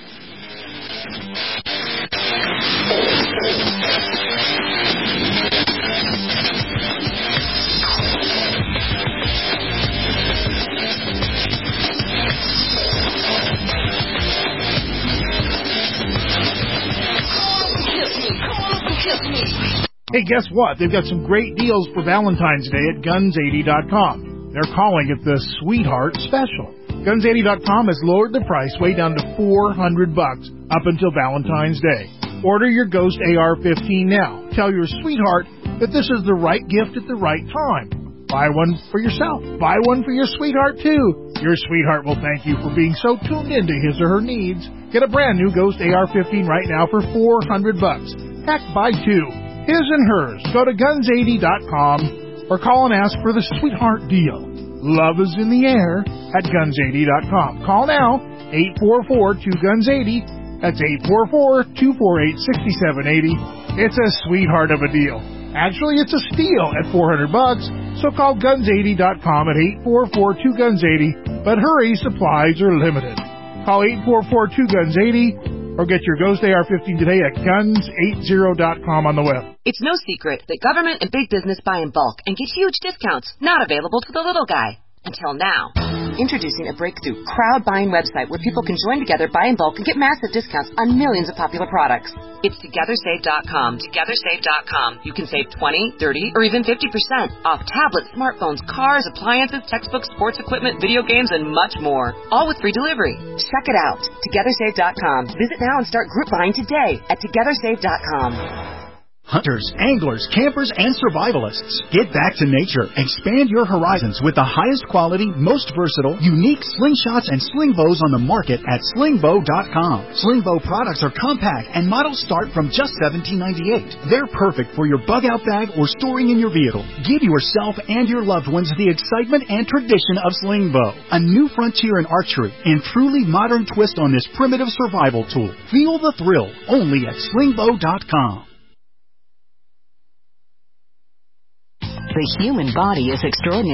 S6: Hey, guess what? They've got some great deals for Valentine's Day at guns eighty dot com. They're calling it the Sweetheart Special. guns eighty dot com has lowered the price way down to four hundred bucks up until Valentine's Day. Order your Ghost A R fifteen now. Tell your sweetheart that this is the right gift at the right time. Buy one for yourself. Buy one for your sweetheart, too. Your sweetheart will thank you for being so tuned into his or her needs. Get a brand new Ghost A R fifteen right now for four hundred bucks. Heck, buy two. His and hers. Go to guns eighty dot com or call and ask for the Sweetheart deal. Love is in the air at guns eighty dot com. Call now, eight four four, two guns eighty. That's eight four four, two four eight, six seven eight zero. It's a sweetheart of a deal. Actually, it's a steal at four hundred bucks. So call guns eighty dot com at eight four four, two guns eighty. But hurry, supplies are limited. Call eight four four, two guns eighty. Or get your Ghost A R fifteen today at guns eighty dot com on the web.
S14: It's no secret that government and big business buy in bulk and get huge discounts not available to the little guy. Until now. Introducing a breakthrough crowd buying website where people can join together, buy in bulk, and get massive discounts on millions of popular products. It's together save dot com. together save dot com. You can save twenty, thirty, or even fifty percent off tablets, smartphones, cars, appliances, textbooks, sports equipment, video games, and much more. All with free delivery. Check it out. together save dot com. Visit now and start group buying today at together save dot com.
S15: Hunters, anglers, campers, and survivalists. Get back to nature. Expand your horizons with the highest quality, most versatile, unique slingshots and sling bows on the market at sling bow dot com. Sling bow products are compact and models start from just seventeen ninety-eight. They're perfect for your bug-out bag or storing in your vehicle. Give yourself and your loved ones the excitement and tradition of sling bow. A new frontier in archery and truly modern twist on this primitive survival tool. Feel the thrill only at sling bow dot com.
S9: The human body is extraordinary,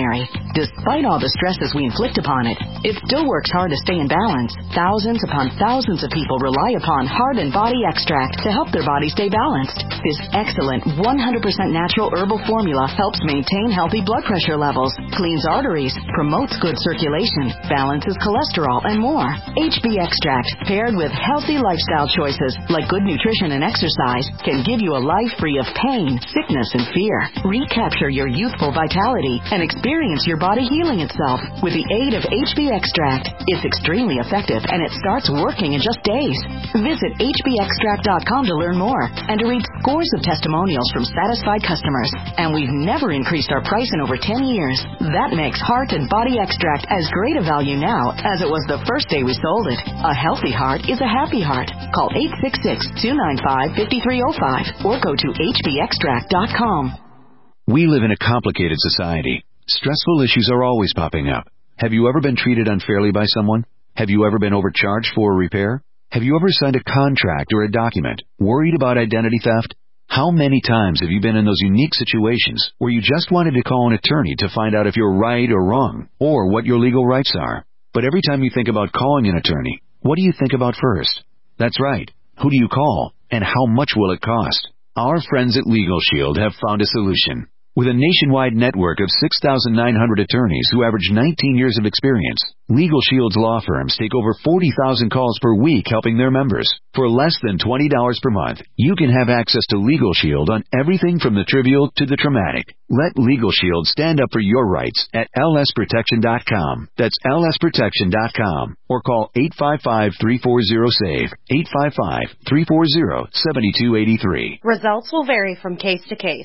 S9: Despite all the stresses we inflict upon it, it still works hard to stay in balance. Thousands upon thousands of people rely upon Heart and Body Extract to help their body stay balanced. This excellent one hundred percent natural herbal formula helps maintain healthy blood pressure levels, cleans arteries, promotes good circulation, balances cholesterol, and more. H B Extract, paired with healthy lifestyle choices like good nutrition and exercise, can give you a life free of pain, sickness, and fear. Recapture your youthful vitality and experience your body healing itself with the aid of H B Extract. It's extremely effective and it starts working in just days. Visit H B extract dot com to learn more and to read scores of testimonials from satisfied customers. And we've never increased our price in over ten years. That makes Heart and Body Extract as great a value now as it was the first day we sold it. A healthy heart is a happy heart. Call eight six six, two nine five, five three zero five or go to H B extract dot com.
S16: We live in a complicated society. Stressful issues are always popping up. Have you ever been treated unfairly by someone? Have you ever been overcharged for a repair? Have you ever signed a contract or a document worried about identity theft? How many times have you been in those unique situations where you just wanted to call an attorney to find out if you're right or wrong, or what your legal rights are? But every time you think about calling an attorney, what do you think about first? That's right. Who do you call, and how much will it cost? Our friends at Legal Shield have found a solution. With a nationwide network of six thousand nine hundred attorneys who average nineteen years of experience, Legal Shield's law firms take over forty thousand calls per week helping their members. For less than twenty dollars per month, you can have access to Legal Shield on everything from the trivial to the traumatic. Let Legal Shield stand up for your rights at L S protection dot com. That's L S protection dot com. Or call eight five five, three four zero, S A V E, eight five five, three four zero, seven two eight three.
S17: Results will vary from case to case.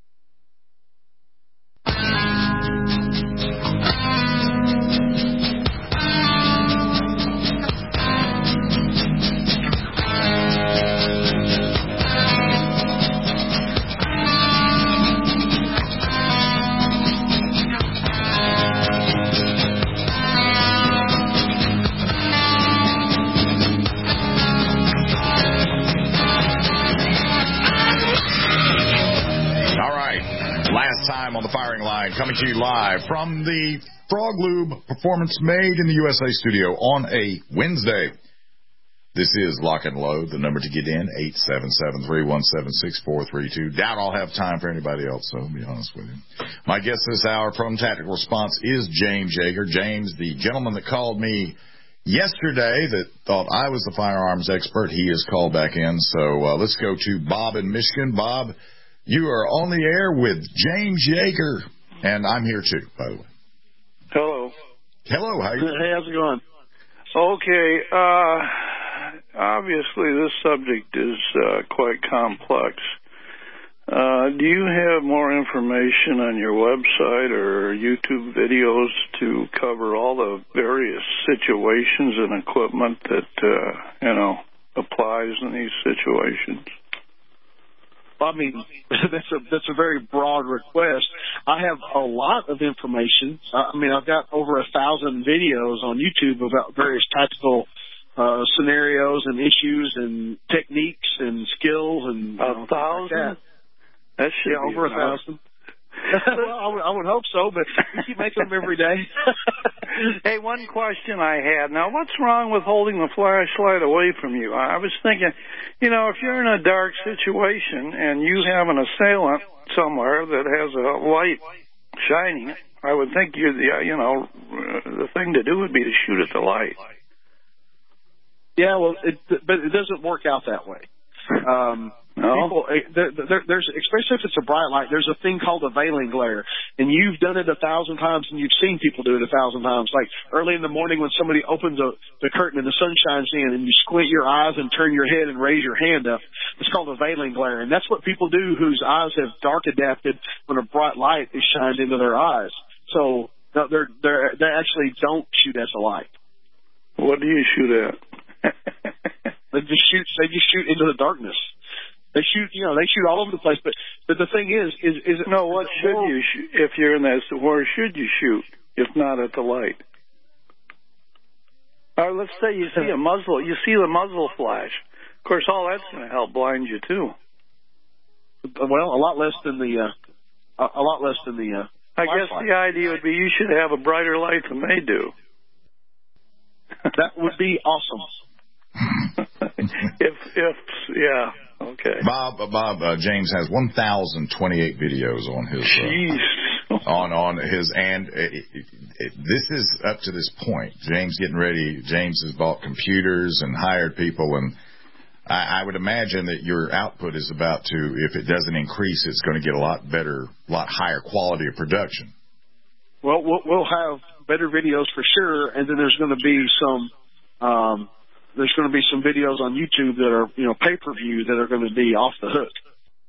S3: Time on the firing line, coming to you live from the Frog Lube Performance Made in the U S A studio on a Wednesday. This is Lock and Load. The number to get in, eight seven seven, three one seven, six four three two. Doubt I'll have time for anybody else, so I'll be honest with you. My guest this hour from Tactical Response is James Yeager. James, the gentleman that called me yesterday that thought I was the firearms expert, he is called back in. So uh, let's go to Bob in Michigan. Bob, you are on the air with James Yeager, and I'm here too, by the way.
S18: Hello.
S3: Hello, how are you?
S18: Hey, how's it going? Okay, uh, obviously this subject is uh, quite complex. Uh, do you have more information on your website or YouTube videos to cover all the various situations and equipment that, uh, you know, applies in these situations?
S4: I mean, that's a that's a very broad request. I have a lot of information. I mean, I've got over a thousand videos on YouTube about various tactical uh, scenarios and issues and techniques and skills and
S18: a
S4: you know,
S18: thousand.
S4: Like that.
S18: That should
S4: yeah,
S18: be
S4: over
S18: enough.
S4: a thousand. Well, I would, I would hope so, but you keep making them every day.
S18: Hey, one question I had. Now, what's wrong with holding the flashlight away from you? I was thinking, you know, if you're in a dark situation and you have an assailant somewhere that has a light shining, I would think you, you know, the thing to do would be to shoot at the light.
S4: Yeah, well, it, but it doesn't work out that way. Um,
S18: No.
S4: People, there, there, there's, especially if it's a bright light, there's a thing called a veiling glare. And you've done it a thousand times and you've seen people do it a thousand times. Like early in the morning when somebody opens a, the curtain and the sun shines in and you squint your eyes and turn your head and raise your hand up. It's called a veiling glare. And that's what people do whose eyes have dark adapted when a bright light is shined into their eyes. So they're, they're, they actually don't shoot at the light.
S18: What do you shoot at?
S4: They just shoot, they just shoot into the darkness. They shoot, you know, they shoot all over the place. But, but the thing is, is, is
S18: no. What
S4: is
S18: should
S4: more,
S18: you shoot if you're in that? Where should you shoot if not at the light? Or let's say you see a muzzle, you see the muzzle flash. Of course, all that's going to help blind you too.
S4: Well, a lot less than the, uh, a lot less than the uh,
S18: I guess the idea would be you should have a brighter light than they do.
S4: That would be awesome.
S18: if, if, yeah, okay.
S3: Bob, Bob, uh, James has one thousand twenty-eight videos on his, uh, on, on his, and it, it, it, this is up to this point. James getting ready. James has bought computers and hired people, and I, I would imagine that your output is about to, if it doesn't increase, it's going to get a lot better, a lot higher quality of production.
S4: Well, we'll, we'll have better videos for sure, and then there's going to be some, um, there's going to be some videos on YouTube that are, you know, pay-per-view that are going to be off the hook.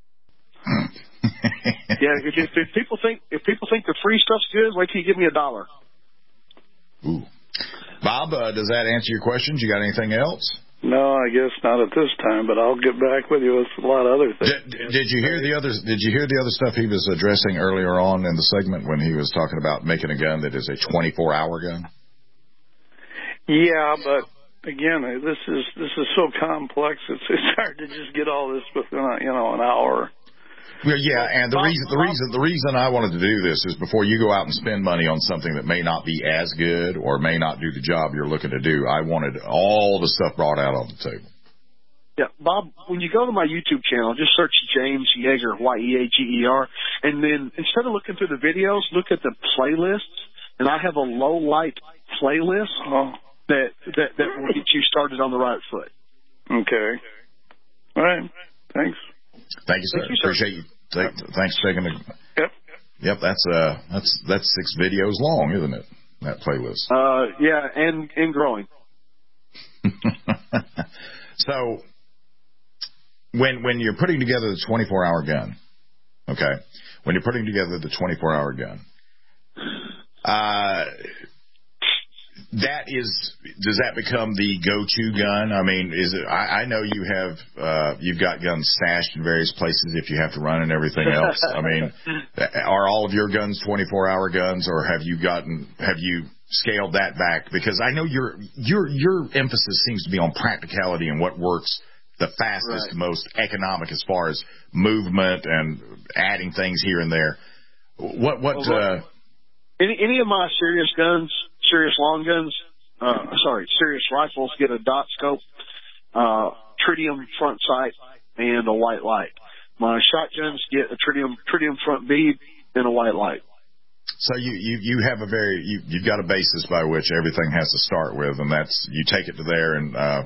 S4: Yeah, if, if, if people think if people think the free stuff's good, wait till you give me a dollar.
S3: Ooh, Bob, uh, does that answer your questions? You got anything else?
S18: No, I guess not at this time, but I'll get back with you with a lot of other things.
S3: Did, did you hear the other? Did you hear the other stuff he was addressing earlier on in the segment when he was talking about making a gun that is a twenty-four hour gun?
S18: Yeah, but again, this is this is so complex. It's it's hard to just get all this within a, you know an hour.
S3: Well, yeah, and the reason the reason the reason I wanted to do this is before you go out and spend money on something that may not be as good or may not do the job you're looking to do, I wanted all the stuff brought out on the table.
S4: Yeah, Bob, when you go to my YouTube channel, just search James Yeager, Y E A G E R, and then instead of looking through the videos, look at the playlists, and I have a low light playlist
S18: oh.
S4: that, that that will get you started on the right foot.
S18: Okay. All right. Thanks.
S3: Thank you, sir.
S18: Thank you, sir.
S3: Appreciate you. Take, thanks for taking the.
S18: Yep.
S3: Yep. That's uh. That's that's six videos long, isn't it? That playlist.
S4: Uh. Yeah, and and growing.
S3: So, when when you're putting together the twenty-four hour gun, okay, when you're putting together the twenty-four hour gun, uh. That is, does that become the go-to gun? I mean, is it? I, I know you have, uh, you've got guns stashed in various places if you have to run and everything else. I mean, are all of your guns twenty-four hour guns, or have you gotten, have you scaled that back? Because I know your your your emphasis seems to be on practicality and what works the fastest,
S4: right.
S3: most economic as far as movement and adding things here and there. What what?
S4: Well,
S3: uh,
S4: any any of my serious guns. Serious long guns, uh, sorry, serious rifles get a dot scope, uh, tritium front sight, and a white light. My shotguns get a tritium tritium front bead and a white light.
S3: So you, you, you have a very, you, you've got a basis by which everything has to start with, and that's, you take it to there, and, uh,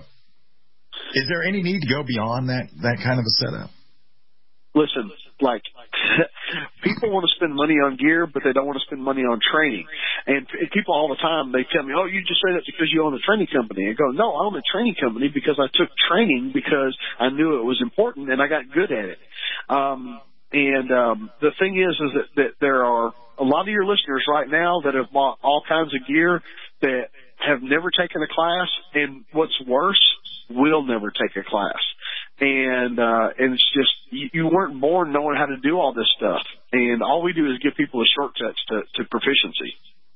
S3: is there any need to go beyond that, that kind of a setup?
S4: Listen, like, people want to spend money on gear, but they don't want to spend money on training. And people all the time, they tell me, oh, you just say that because you own a training company. I go, no, I own a training company because I took training because I knew it was important and I got good at it. Um, and um, the thing is, is that, that there are a lot of your listeners right now that have bought all kinds of gear that have never taken a class, and what's worse, will never take a class. And, uh, and it's just, you, you weren't born knowing how to do all this stuff. And all we do is give people the shortcuts to, to proficiency.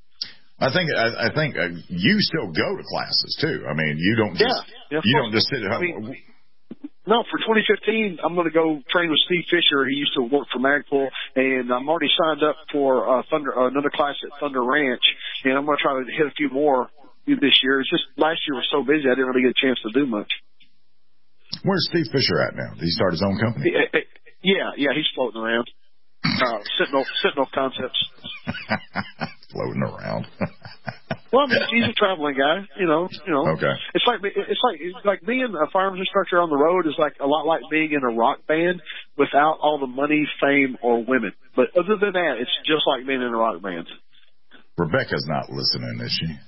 S3: I think, I, I think uh, you still go to classes too. I mean, you don't just,
S4: yeah, yeah,
S3: you don't just sit at home.
S4: I mean, no, for twenty fifteen, I'm going to go train with Steve Fisher. He used to work for Magpul, and I'm already signed up for uh, Thunder, uh, another class at Thunder Ranch, and I'm going to try to hit a few more this year. It's just last year was so busy, I didn't really get a chance to do much.
S3: Where's Steve Fisher at now? Did he start his own company?
S4: Yeah, yeah, he's floating around. Uh, Sentinel, Sentinel Concepts.
S3: Floating around.
S4: Well, I mean, he's a traveling guy, you know. You know.
S3: Okay.
S4: It's like it's like it's like being a firearms instructor on the road is like a lot like being in a rock band without all the money, fame, or women. But other than that, it's just like being in a rock band.
S3: Rebecca's not listening, is she?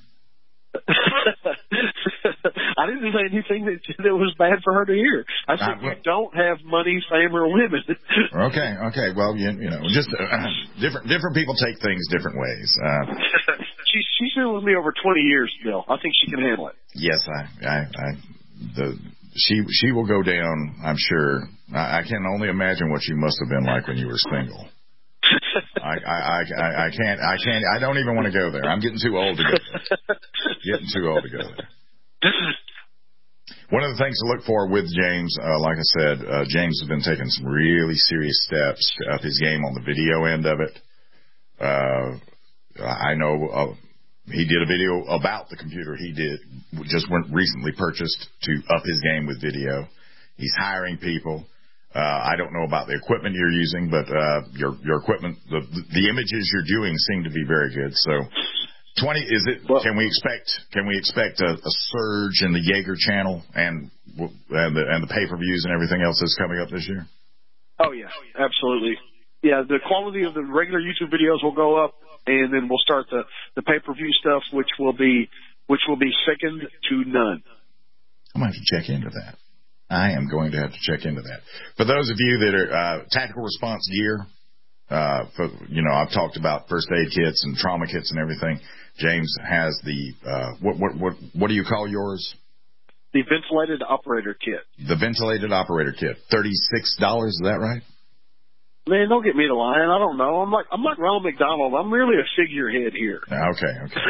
S4: I didn't say anything that, that was bad for her to hear. I said uh, you don't have money, fame, or women.
S3: okay, okay. Well, you, you know, just uh, different different people take things different ways. Uh,
S4: she's she's been with me over twenty years, Bill. I think she can handle it.
S3: Yes, I, I, I the she she will go down. I'm sure. I, I can only imagine what you must have been like when you were single. I, I, I, I can't, I can't, I don't even want to go there. I'm getting too old to go there. Getting too old to go there. One of the things to look for with James, uh, like I said, uh, James has been taking some really serious steps to up his game on the video end of it. Uh, I know uh, he did a video about the computer he did, just went recently purchased to up his game with video. He's hiring people. Uh, I don't know about the equipment you're using, but uh, your your equipment, the the images you're doing seem to be very good. So, twenty is it? Can we expect? Can we expect a, a surge in the Jaeger channel and and the and the pay per views and everything else that's coming up this year?
S4: Oh yeah, absolutely. Yeah, the quality of the regular YouTube videos will go up, and then we'll start the the pay per view stuff, which will be which will be second to none.
S3: I'm going to have to check into that. I am going to have to check into that. For those of you that are uh, tactical response gear, uh, for, you know, I've talked about first aid kits and trauma kits and everything. James has the uh, what what what what do you call yours?
S4: The ventilated operator kit.
S3: The ventilated operator kit, thirty-six dollars. Is that right?
S4: Man, don't get me to lying. I don't know. I'm like I'm like Ronald McDonald. I'm really a figurehead here.
S3: Okay, okay.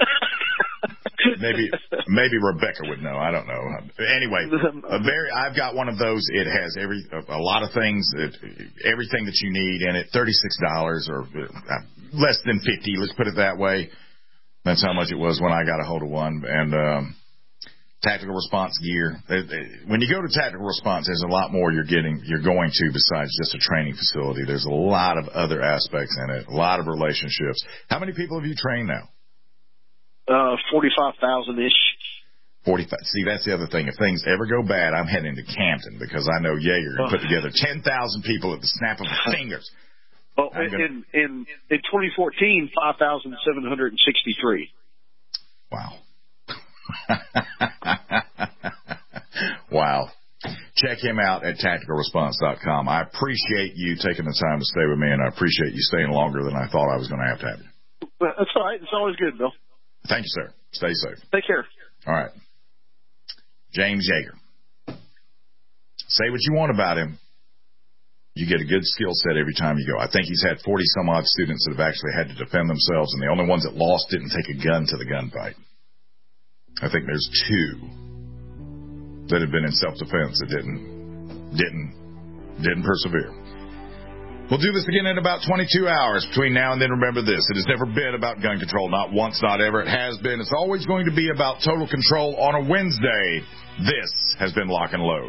S3: maybe maybe Rebecca would know. I don't know. Anyway, a very I've got one of those. It has every a lot of things, that, everything that you need in it. thirty-six dollars or less than fifty. Let's put it that way. That's how much it was when I got a hold of one. And um, tactical response gear. When you go to tactical response, there's a lot more you're getting. You're going to besides just a training facility. There's a lot of other aspects in it. A lot of relationships. How many people have you trained now?
S4: Uh, forty-five thousand ish.
S3: Forty-five. See, that's the other thing. If things ever go bad, I'm heading to Campton because I know Jaeger can put together ten thousand people at the snap of his fingers.
S4: Well, in, gonna... in in in twenty fourteen, five thousand seven hundred and sixty-three.
S3: Wow. Wow. Check him out at tactical response dot com. I appreciate you taking the time to stay with me, and I appreciate you staying longer than I thought I was going to have to have you.
S4: That's all right. It's always good, Bill.
S3: Thank you, sir. Stay safe.
S4: Take care.
S3: All right. James Jaeger. Say what you want about him. You get a good skill set every time you go. I think he's had forty-some-odd students that have actually had to defend themselves, and the only ones that lost didn't take a gun to the gunfight. I think there's two that have been in self-defense that didn't, didn't, didn't persevere. We'll do this again in about twenty-two hours. Between now and then, remember this. It has never been about gun control. Not once, not ever. It has been. It's always going to be about total control on a Wednesday. This has been Lock and Load.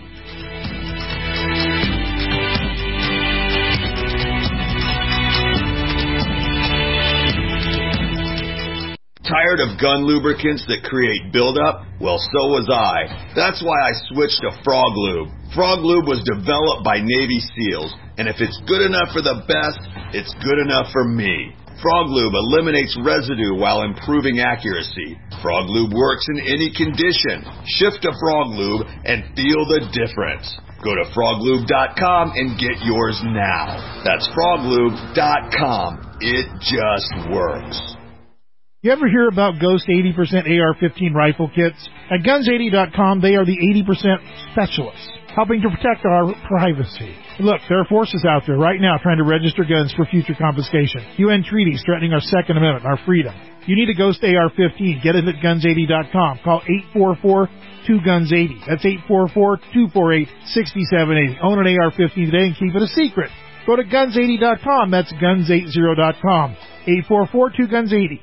S5: Tired of gun lubricants that create buildup? Well, so was I. That's why I switched to Frog Lube. Frog Lube was developed by Navy SEALs, and if it's good enough for the best, it's good enough for me. Frog Lube eliminates residue while improving accuracy. Frog Lube works in any condition. Shift to Frog Lube and feel the difference. Go to frog lube dot com and get yours now. That's frog lube dot com. It just works.
S6: You ever hear about Ghost eighty percent A R fifteen rifle kits? At guns eighty dot com, they are the eighty percent specialists, helping to protect our privacy. Look, there are forces out there right now trying to register guns for future confiscation. U N treaties threatening our Second Amendment, our freedom. You need a Ghost A R fifteen. Get it at guns eighty dot com. Call eight four four, two guns eighty. That's eight four four, two four eight, six seven eight zero. Own an A R fifteen today and keep it a secret. Go to guns eighty dot com. That's guns eighty dot com. eight four four, two guns eighty.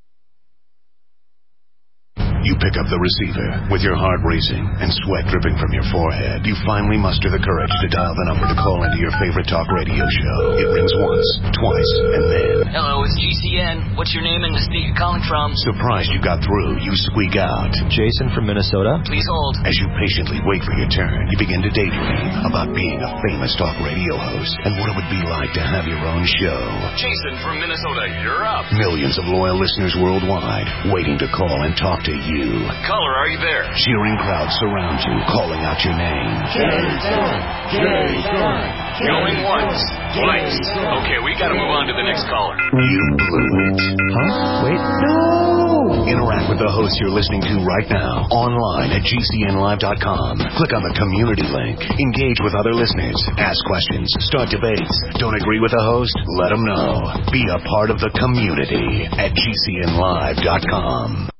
S1: You pick up the receiver with your heart racing and sweat dripping from your forehead. You finally muster the courage to dial the number to call into your favorite talk radio show. It rings once, twice, and then...
S2: Hello, it's G C N. What's your name and the state you're calling from?
S1: Surprised you got through, you squeak out.
S19: Jason from Minnesota.
S2: Please hold.
S1: As you patiently wait for your turn, you begin to daydream about being a famous talk radio host and what it would be like to have your own show.
S2: Jason from Minnesota, you're up.
S1: Millions of loyal listeners worldwide waiting to call and talk to you.
S2: Caller, are you there?
S1: Cheering crowds surround you, calling out your name.
S2: Jason! Jason! Going once, twice. Okay, we gotta move on to the next caller.
S1: You blew it.
S19: Huh? Wait, no!
S1: Interact with the host you're listening to right now, online at G C N live dot com. Click on the community link. Engage with other listeners. Ask questions. Start debates. Don't agree with the host? Let them know. Be a part of the community at G C N live dot com.